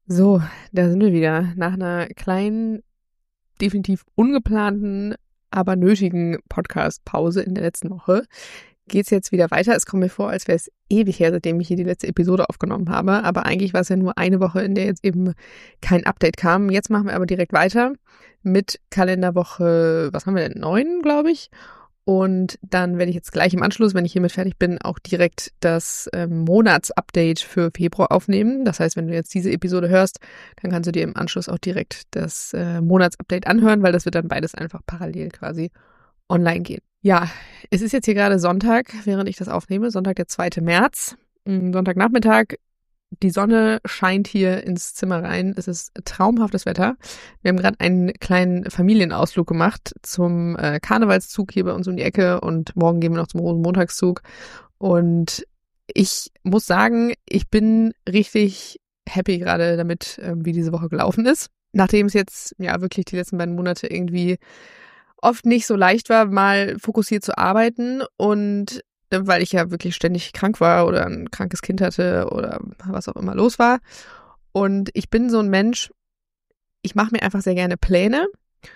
So, da sind wir wieder. Nach einer kleinen, definitiv ungeplanten, aber nötigen Podcast-Pause in der letzten Woche geht's jetzt wieder weiter. Es kommt mir vor, als wäre es ewig her, seitdem ich hier die letzte Episode aufgenommen habe. Aber eigentlich war es ja nur eine Woche, in der jetzt eben kein Update kam. Jetzt machen wir aber direkt weiter mit Kalenderwoche, was haben wir denn? 9, glaube ich. Und dann werde ich jetzt gleich im Anschluss, wenn ich hiermit fertig bin, auch direkt das Monatsupdate für Februar aufnehmen. Das heißt, wenn du jetzt diese Episode hörst, dann kannst du dir im Anschluss auch direkt das Monatsupdate anhören, weil das wird dann beides einfach parallel quasi online gehen. Ja, es ist jetzt hier gerade Sonntag, während ich das aufnehme, Sonntag der 2. März, Sonntagnachmittag. Die Sonne scheint hier ins Zimmer rein. Es ist traumhaftes Wetter. Wir haben gerade einen kleinen Familienausflug gemacht zum Karnevalszug hier bei uns um die Ecke und morgen gehen wir noch zum Rosenmontagszug. Und ich muss sagen, ich bin richtig happy gerade damit, wie diese Woche gelaufen ist. Nachdem es jetzt ja wirklich die letzten beiden Monate irgendwie oft nicht so leicht war, mal fokussiert zu arbeiten und weil ich ja wirklich ständig krank war oder ein krankes Kind hatte oder was auch immer los war. Und ich bin so ein Mensch, ich mache mir einfach sehr gerne Pläne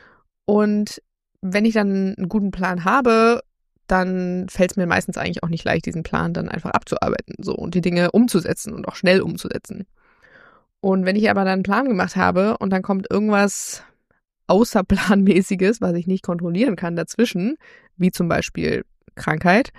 und wenn ich dann einen guten Plan habe, dann fällt es mir meistens eigentlich auch nicht leicht, diesen Plan dann einfach abzuarbeiten so und die Dinge umzusetzen und auch schnell umzusetzen. Und wenn ich aber dann einen Plan gemacht habe und dann kommt irgendwas Außerplanmäßiges, was ich nicht kontrollieren kann dazwischen, wie zum Beispiel Krankheit,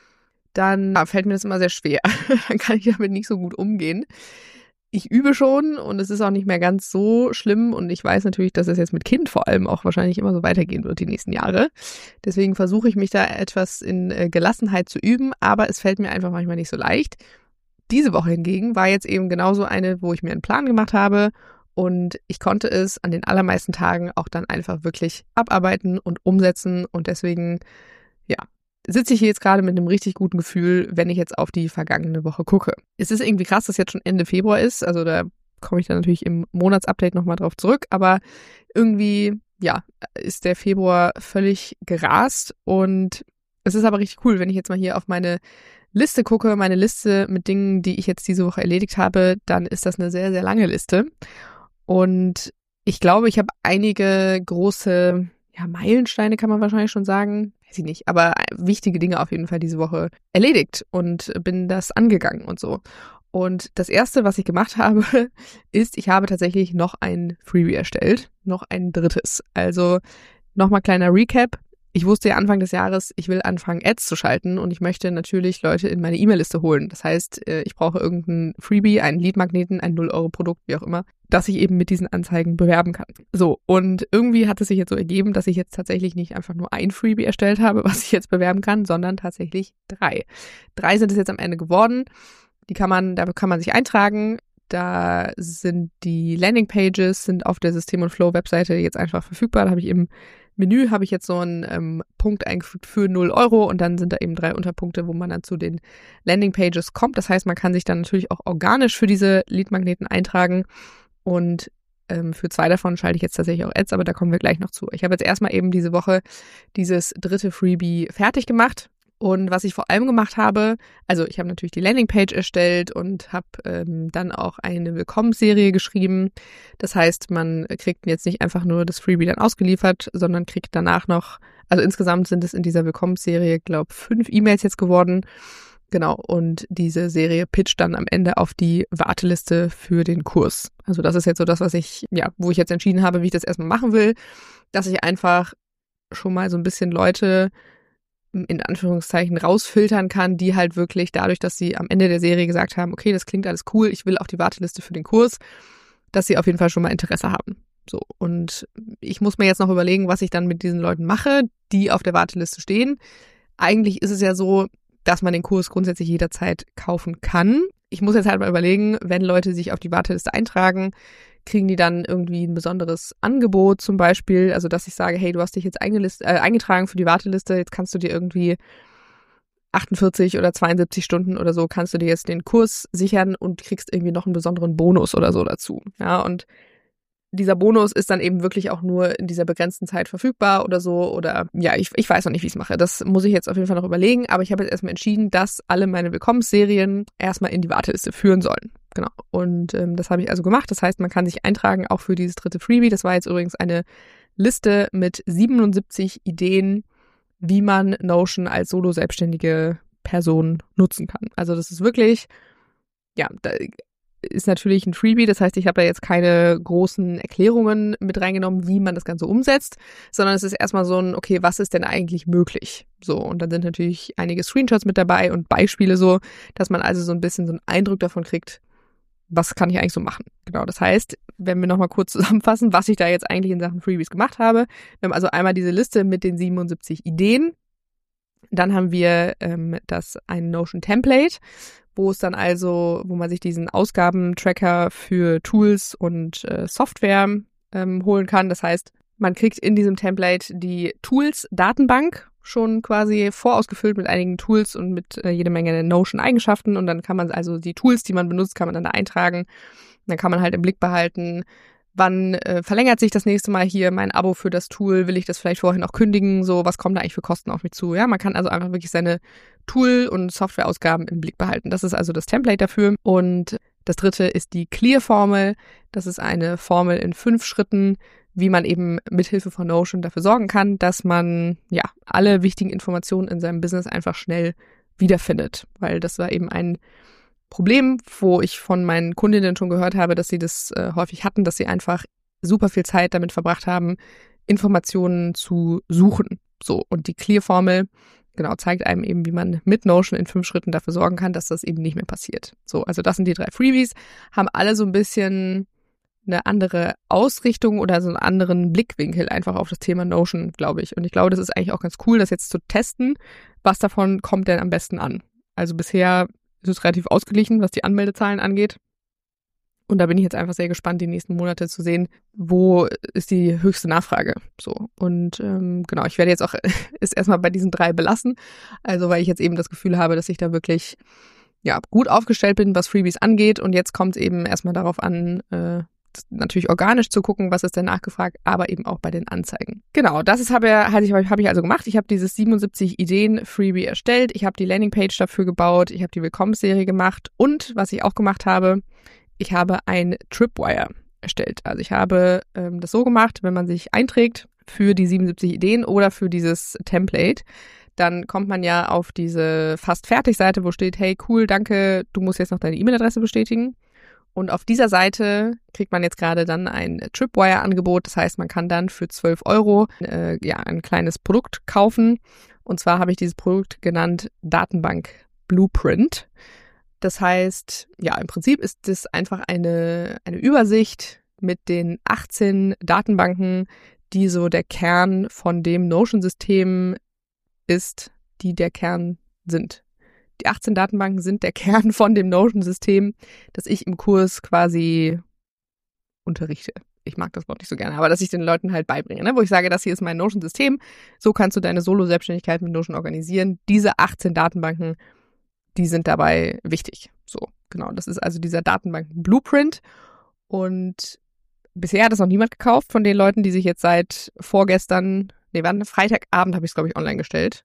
dann fällt mir das immer sehr schwer. Dann kann ich damit nicht so gut umgehen. Ich übe schon und es ist auch nicht mehr ganz so schlimm und ich weiß natürlich, dass es jetzt mit Kind vor allem auch wahrscheinlich immer so weitergehen wird die nächsten Jahre. Deswegen versuche ich mich da etwas in Gelassenheit zu üben, aber es fällt mir einfach manchmal nicht so leicht. Diese Woche hingegen war jetzt eben genauso eine, wo ich mir einen Plan gemacht habe und ich konnte es an den allermeisten Tagen auch dann einfach wirklich abarbeiten und umsetzen und deswegen, ja, sitze ich hier jetzt gerade mit einem richtig guten Gefühl, wenn ich jetzt auf die vergangene Woche gucke. Es ist irgendwie krass, dass jetzt schon Ende Februar ist, also da komme ich dann natürlich im Monatsupdate nochmal drauf zurück, aber irgendwie, ja, ist der Februar völlig gerast und es ist aber richtig cool, wenn ich jetzt mal hier auf meine Liste gucke, meine Liste mit Dingen, die ich jetzt diese Woche erledigt habe, dann ist das eine sehr, sehr lange Liste und ich glaube, ich habe einige große, ja, Meilensteine kann man wahrscheinlich schon sagen, weiß ich nicht, aber wichtige Dinge auf jeden Fall diese Woche erledigt und bin das angegangen und so. Und das Erste, was ich gemacht habe, ist, ich habe tatsächlich noch ein Freebie erstellt, noch ein drittes. Also nochmal kleiner Recap. Ich wusste ja Anfang des Jahres, ich will anfangen, Ads zu schalten und ich möchte natürlich Leute in meine E-Mail-Liste holen. Das heißt, ich brauche irgendeinen Freebie, einen Lead-Magneten, ein 0-Euro-Produkt, wie auch immer, dass ich eben mit diesen Anzeigen bewerben kann. So, und irgendwie hat es sich jetzt so ergeben, dass ich jetzt tatsächlich nicht einfach nur ein Freebie erstellt habe, was ich jetzt bewerben kann, sondern tatsächlich 3. 3 sind es jetzt am Ende geworden. Da kann man sich eintragen. Da sind die Landingpages, sind auf der System und Flow Webseite jetzt einfach verfügbar. Da habe ich im Menü jetzt so einen Punkt eingefügt für 0 Euro und dann sind da eben 3 Unterpunkte, wo man dann zu den Landingpages kommt. Das heißt, man kann sich dann natürlich auch organisch für diese Leadmagneten eintragen und für 2 davon schalte ich jetzt tatsächlich auch Ads, aber da kommen wir gleich noch zu. Ich habe jetzt erstmal eben diese Woche dieses dritte Freebie fertig gemacht. Und was ich vor allem gemacht habe, also ich habe natürlich die Landingpage erstellt und habe dann auch eine Willkommensserie geschrieben. Das heißt, man kriegt jetzt nicht einfach nur das Freebie dann ausgeliefert, sondern kriegt danach noch, also insgesamt sind es in dieser Willkommensserie, glaube ich, 5 E-Mails jetzt geworden. Genau, und diese Serie pitcht dann am Ende auf die Warteliste für den Kurs. Also das ist jetzt so das, wo ich jetzt entschieden habe, wie ich das erstmal machen will, dass ich einfach schon mal so ein bisschen Leute in Anführungszeichen rausfiltern kann, die halt wirklich dadurch, dass sie am Ende der Serie gesagt haben, okay, das klingt alles cool, ich will auf die Warteliste für den Kurs, dass sie auf jeden Fall schon mal Interesse haben. So, und ich muss mir jetzt noch überlegen, was ich dann mit diesen Leuten mache, die auf der Warteliste stehen. Eigentlich ist es ja so, dass man den Kurs grundsätzlich jederzeit kaufen kann. Ich muss jetzt halt mal überlegen, wenn Leute sich auf die Warteliste eintragen, kriegen die dann irgendwie ein besonderes Angebot zum Beispiel, also dass ich sage, hey, du hast dich jetzt eingetragen für die Warteliste, jetzt kannst du dir irgendwie 48 oder 72 Stunden oder so, kannst du dir jetzt den Kurs sichern und kriegst irgendwie noch einen besonderen Bonus oder so dazu. Ja, und dieser Bonus ist dann eben wirklich auch nur in dieser begrenzten Zeit verfügbar oder so. Oder ja, ich weiß noch nicht, wie ich es mache. Das muss ich jetzt auf jeden Fall noch überlegen. Aber ich habe jetzt erstmal entschieden, dass alle meine Willkommensserien erstmal in die Warteliste führen sollen. Genau. Und das habe ich also gemacht. Das heißt, man kann sich eintragen, auch für dieses dritte Freebie. Das war jetzt übrigens eine Liste mit 77 Ideen, wie man Notion als solo-selbstständige Person nutzen kann. Also das ist wirklich, ja, da ist natürlich ein Freebie. Das heißt, ich habe da jetzt keine großen Erklärungen mit reingenommen, wie man das Ganze umsetzt, sondern es ist erstmal so ein, okay, was ist denn eigentlich möglich? So, und dann sind natürlich einige Screenshots mit dabei und Beispiele so, dass man also so ein bisschen so einen Eindruck davon kriegt, was kann ich eigentlich so machen? Genau, das heißt, wenn wir nochmal kurz zusammenfassen, was ich da jetzt eigentlich in Sachen Freebies gemacht habe. Wir haben also einmal diese Liste mit den 77 Ideen. Dann haben wir ein Notion Template, wo man sich diesen Ausgabentracker für Tools und Software holen kann. Das heißt, man kriegt in diesem Template die Tools-Datenbank schon quasi vorausgefüllt mit einigen Tools und mit jede Menge Notion-Eigenschaften. Und dann kann man also die Tools, die man benutzt, kann man dann da eintragen. Dann kann man halt im Blick behalten, wann verlängert sich das nächste Mal hier mein Abo für das Tool? Will ich das vielleicht vorher noch kündigen? So, was kommt da eigentlich für Kosten auf mich zu? Ja, man kann also einfach wirklich seine Tool- und Softwareausgaben im Blick behalten. Das ist also das Template dafür. Und das dritte ist die Clear-Formel. Das ist eine Formel in 5 Schritten, wie man eben mithilfe von Notion dafür sorgen kann, dass man ja alle wichtigen Informationen in seinem Business einfach schnell wiederfindet. Weil das war eben ein Problem, wo ich von meinen Kundinnen schon gehört habe, dass sie das häufig hatten, dass sie einfach super viel Zeit damit verbracht haben, Informationen zu suchen. So, und die Clear-Formel, genau, zeigt einem eben, wie man mit Notion in 5 Schritten dafür sorgen kann, dass das eben nicht mehr passiert. So, also das sind die 3 Freebies, haben alle so ein bisschen eine andere Ausrichtung oder so einen anderen Blickwinkel einfach auf das Thema Notion, glaube ich. Und ich glaube, das ist eigentlich auch ganz cool, das jetzt zu testen. Was davon kommt denn am besten an? Also bisher ist es relativ ausgeglichen, was die Anmeldezahlen angeht. Und da bin ich jetzt einfach sehr gespannt, die nächsten Monate zu sehen, wo ist die höchste Nachfrage. So. Und genau, ich werde jetzt auch es erstmal bei diesen 3 belassen. Also weil ich jetzt eben das Gefühl habe, dass ich da wirklich ja gut aufgestellt bin, was Freebies angeht. Und jetzt kommt es eben erstmal darauf an, natürlich organisch zu gucken, was ist denn nachgefragt, aber eben auch bei den Anzeigen. Genau, das habe ich also gemacht. Ich habe dieses 77 Ideen Freebie erstellt. Ich habe die Landingpage dafür gebaut. Ich habe die Willkommensserie gemacht. Und was ich auch gemacht habe, ich habe ein Tripwire erstellt. Also ich habe das so gemacht, wenn man sich einträgt für die 77 Ideen oder für dieses Template, dann kommt man ja auf diese fast fertig Seite, wo steht, hey cool, danke, du musst jetzt noch deine E-Mail-Adresse bestätigen. Und auf dieser Seite kriegt man jetzt gerade dann ein Tripwire-Angebot. Das heißt, man kann dann für 12 € ein kleines Produkt kaufen. Und zwar habe ich dieses Produkt genannt Datenbank Blueprint. Das heißt, ja, im Prinzip ist das einfach eine Übersicht mit den 18 Datenbanken, die so der Kern von dem Notion-System ist, die der Kern sind. Die 18 Datenbanken sind der Kern von dem Notion-System, das ich im Kurs quasi unterrichte. Ich mag das Wort nicht so gerne, aber dass ich den Leuten halt beibringe, ne? Wo ich sage, das hier ist mein Notion-System, so kannst du deine Solo-Selbstständigkeit mit Notion organisieren. Diese 18 Datenbanken, die sind dabei wichtig. So, genau, das ist also dieser Datenbanken-Blueprint. Und bisher hat das noch niemand gekauft von den Leuten, die sich jetzt seit Freitagabend habe ich es, glaube ich, online gestellt.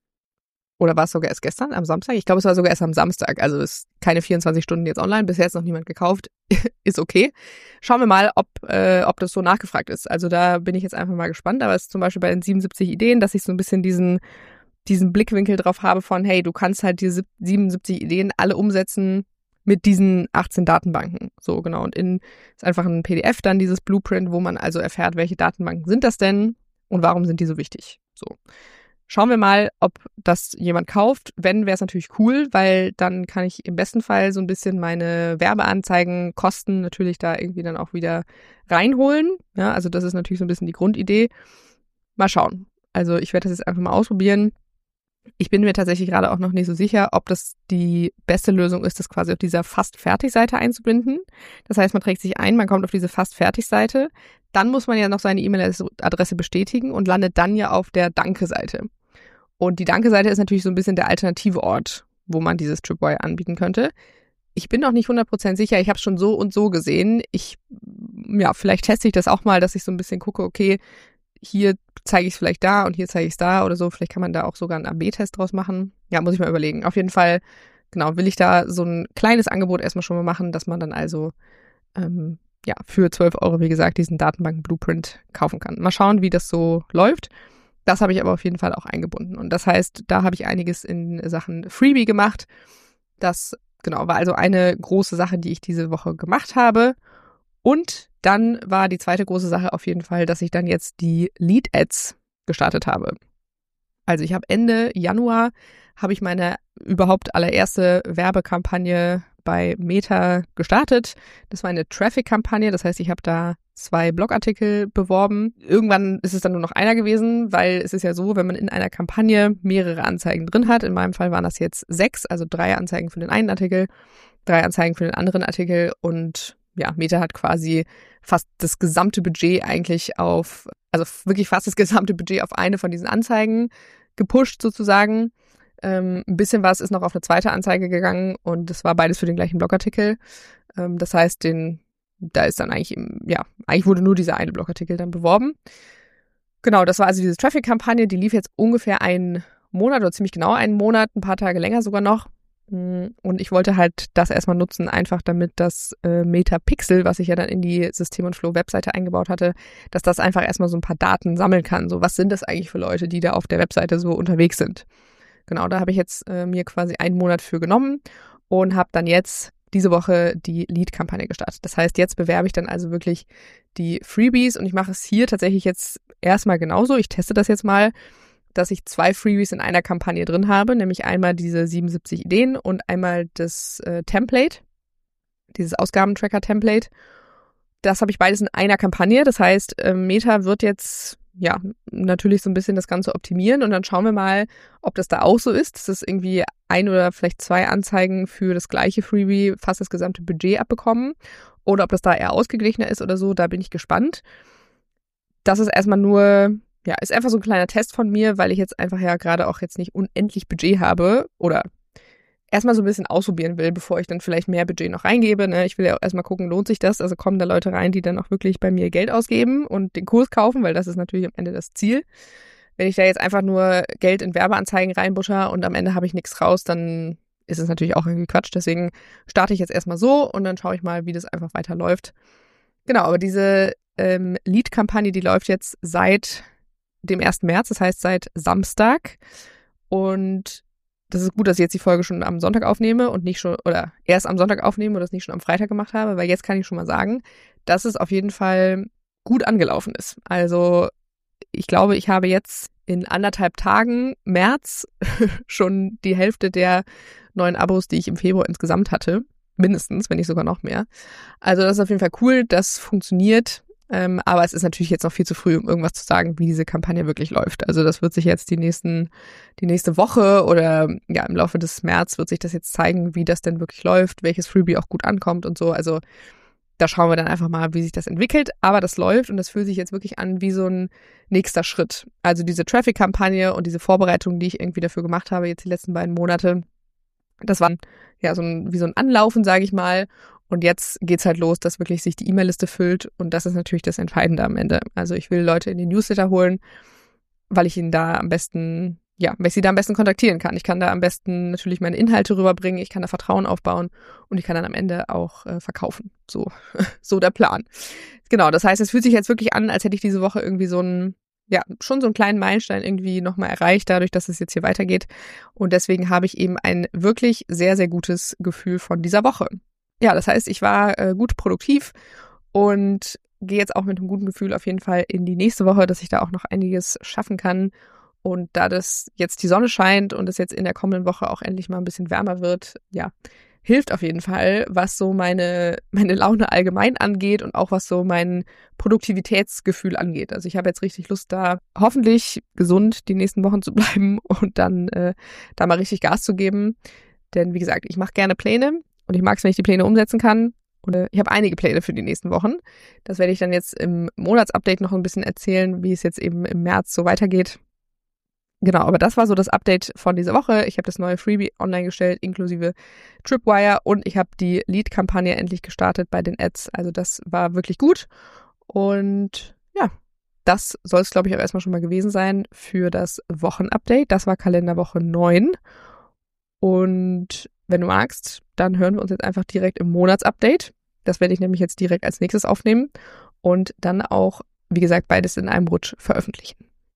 Oder war es sogar erst gestern, am Samstag? Ich glaube, es war sogar erst am Samstag. Also ist keine 24 Stunden jetzt online. Bisher ist noch niemand gekauft. Ist okay. Schauen wir mal, ob das so nachgefragt ist. Also da bin ich jetzt einfach mal gespannt. Aber es ist zum Beispiel bei den 77 Ideen, dass ich so ein bisschen diesen Blickwinkel drauf habe von, hey, du kannst halt diese 77 Ideen alle umsetzen mit diesen 18 Datenbanken. So, genau. Und ist einfach ein PDF dann, dieses Blueprint, wo man also erfährt, welche Datenbanken sind das denn und warum sind die so wichtig. So. Schauen wir mal, ob das jemand kauft. Wenn, wäre es natürlich cool, weil dann kann ich im besten Fall so ein bisschen meine Werbeanzeigen, Kosten natürlich da irgendwie dann auch wieder reinholen. Ja, also das ist natürlich so ein bisschen die Grundidee. Mal schauen. Also ich werde das jetzt einfach mal ausprobieren. Ich bin mir tatsächlich gerade auch noch nicht so sicher, ob das die beste Lösung ist, das quasi auf dieser Fast-Fertig-Seite einzubinden. Das heißt, man trägt sich ein, man kommt auf diese Fast-Fertig-Seite. Dann muss man ja noch seine E-Mail-Adresse bestätigen und landet dann ja auf der Danke-Seite. Und die Danke-Seite ist natürlich so ein bisschen der alternative Ort, wo man dieses Tripwire anbieten könnte. Ich bin noch nicht 100% sicher, ich habe es schon so und so gesehen. Ich ja, vielleicht teste ich das auch mal, dass ich so ein bisschen gucke, okay, hier zeige ich es vielleicht da und hier zeige ich es da oder so. Vielleicht kann man da auch sogar einen AB-Test draus machen. Ja, muss ich mal überlegen. Auf jeden Fall, genau, will ich da so ein kleines Angebot erstmal schon mal machen, dass man dann also ja, für 12 Euro, wie gesagt, diesen Datenbank-Blueprint kaufen kann. Mal schauen, wie das so läuft. Das habe ich aber auf jeden Fall auch eingebunden. Und das heißt, da habe ich einiges in Sachen Freebie gemacht. Das, genau, war also eine große Sache, die ich diese Woche gemacht habe. Und dann war die zweite große Sache auf jeden Fall, dass ich dann jetzt die Lead-Ads gestartet habe. Also ich habe Ende Januar habe ich meine überhaupt allererste Werbekampagne bei Meta gestartet. Das war eine Traffic-Kampagne, das heißt, ich habe da 2 Blogartikel beworben. Irgendwann ist es dann nur noch einer gewesen, weil es ist ja so, wenn man in einer Kampagne mehrere Anzeigen drin hat, in meinem Fall waren das jetzt 6, also 3 Anzeigen für den einen Artikel, 3 Anzeigen für den anderen Artikel und ja, Meta hat quasi fast das gesamte Budget eigentlich auf, also wirklich fast das gesamte Budget auf eine von diesen Anzeigen gepusht sozusagen. Ein bisschen was ist noch auf eine zweite Anzeige gegangen und das war beides für den gleichen Blogartikel. Das heißt, da ist dann eigentlich, ja, eigentlich wurde nur dieser eine Blogartikel dann beworben. Genau, das war also diese Traffic-Kampagne, die lief jetzt ungefähr einen Monat oder ziemlich genau einen Monat, ein paar Tage länger sogar noch. Und ich wollte halt das erstmal nutzen, einfach damit das Meta-Pixel, was ich ja dann in die System und Flow-Webseite eingebaut hatte, dass das einfach erstmal so ein paar Daten sammeln kann. So, was sind das eigentlich für Leute, die da auf der Webseite so unterwegs sind? Genau, da habe ich jetzt mir quasi einen Monat für genommen und habe dann jetzt diese Woche die Lead-Kampagne gestartet. Das heißt, jetzt bewerbe ich dann also wirklich die Freebies und ich mache es hier tatsächlich jetzt erstmal genauso. Ich teste das jetzt mal, dass ich 2 Freebies in einer Kampagne drin habe, nämlich einmal diese 77 Ideen und einmal das Template, dieses Ausgabentracker-Template. Das habe ich beides in einer Kampagne. Das heißt, Meta wird jetzt ja natürlich so ein bisschen das Ganze optimieren und dann schauen wir mal, ob das da auch so ist, dass es irgendwie 1 oder vielleicht 2 Anzeigen für das gleiche Freebie fast das gesamte Budget abbekommen oder ob das da eher ausgeglichener ist oder so. Da bin ich gespannt. Das ist erstmal nur, ja, ist einfach so ein kleiner Test von mir, weil ich jetzt einfach ja gerade auch jetzt nicht unendlich Budget habe oder erstmal so ein bisschen ausprobieren will, bevor ich dann vielleicht mehr Budget noch reingebe. Ne? Ich will ja auch erstmal gucken, lohnt sich das? Also kommen da Leute rein, die dann auch wirklich bei mir Geld ausgeben und den Kurs kaufen, weil das ist natürlich am Ende das Ziel. Wenn ich da jetzt einfach nur Geld in Werbeanzeigen reinbuscher und am Ende habe ich nichts raus, dann ist es natürlich auch irgendwie Quatsch. Deswegen starte ich jetzt erstmal so und dann schaue ich mal, wie das einfach weiterläuft. Genau, aber diese Lead-Kampagne, die läuft jetzt seit dem 1. März, das heißt seit Samstag. Und das ist gut, dass ich jetzt die Folge schon am Sonntag aufnehme und nicht schon, oder erst am Sonntag aufnehme und das nicht schon am Freitag gemacht habe, weil jetzt kann ich schon mal sagen, dass es auf jeden Fall gut angelaufen ist. Also ich glaube, ich habe jetzt in 1,5 Tagen März schon die Hälfte der neuen Abos, die ich im Februar insgesamt hatte. Mindestens, wenn nicht sogar noch mehr. Also das ist auf jeden Fall cool, das funktioniert. Aber es ist natürlich jetzt noch viel zu früh, um irgendwas zu sagen, wie diese Kampagne wirklich läuft. Also das wird sich jetzt die nächste Woche oder ja im Laufe des März wird sich das jetzt zeigen, wie das denn wirklich läuft, welches Freebie auch gut ankommt und so. Also da schauen wir dann einfach mal, wie sich das entwickelt. Aber das läuft und das fühlt sich jetzt wirklich an wie so ein nächster Schritt. Also diese Traffic-Kampagne und diese Vorbereitung, die ich irgendwie dafür gemacht habe, jetzt die letzten beiden Monate, das war ja wie so ein Anlaufen, sage ich mal. Und jetzt geht's halt los, dass wirklich sich die E-Mail-Liste füllt. Und das ist natürlich das Entscheidende am Ende. Also ich will Leute in den Newsletter holen, weil ich ihnen da am besten, ja, weil ich sie da am besten kontaktieren kann. Ich kann da am besten natürlich meine Inhalte rüberbringen. Ich kann da Vertrauen aufbauen und ich kann dann am Ende auch verkaufen. So der Plan. Genau, das heißt, es fühlt sich jetzt wirklich an, als hätte ich diese Woche irgendwie schon so einen kleinen Meilenstein irgendwie nochmal erreicht, dadurch, dass es jetzt hier weitergeht. Und deswegen habe ich eben ein wirklich sehr, sehr gutes Gefühl von dieser Woche. Ja, das heißt, ich war gut produktiv und gehe jetzt auch mit einem guten Gefühl auf jeden Fall in die nächste Woche, dass ich da auch noch einiges schaffen kann. Und da das jetzt die Sonne scheint und es jetzt in der kommenden Woche auch endlich mal ein bisschen wärmer wird, ja, hilft auf jeden Fall, was so meine Laune allgemein angeht und auch was so mein Produktivitätsgefühl angeht. Also ich habe jetzt richtig Lust, da hoffentlich gesund die nächsten Wochen zu bleiben und dann da mal richtig Gas zu geben. Denn wie gesagt, ich mache gerne Pläne. Und ich mag es, wenn ich die Pläne umsetzen kann. Und ich habe einige Pläne für die nächsten Wochen. Das werde ich dann jetzt im Monatsupdate noch ein bisschen erzählen, wie es jetzt eben im März so weitergeht. Genau, aber das war so das Update von dieser Woche. Ich habe das neue Freebie online gestellt, inklusive Tripwire, und ich habe die Lead-Kampagne endlich gestartet bei den Ads. Also das war wirklich gut. Und ja, das soll es, glaube ich, auch erstmal schon mal gewesen sein für das Wochenupdate. Das war Kalenderwoche 9. Und wenn du magst, dann hören wir uns jetzt einfach direkt im Monatsupdate. Das werde ich nämlich jetzt direkt als nächstes aufnehmen und dann auch, wie gesagt, beides in einem Rutsch veröffentlichen.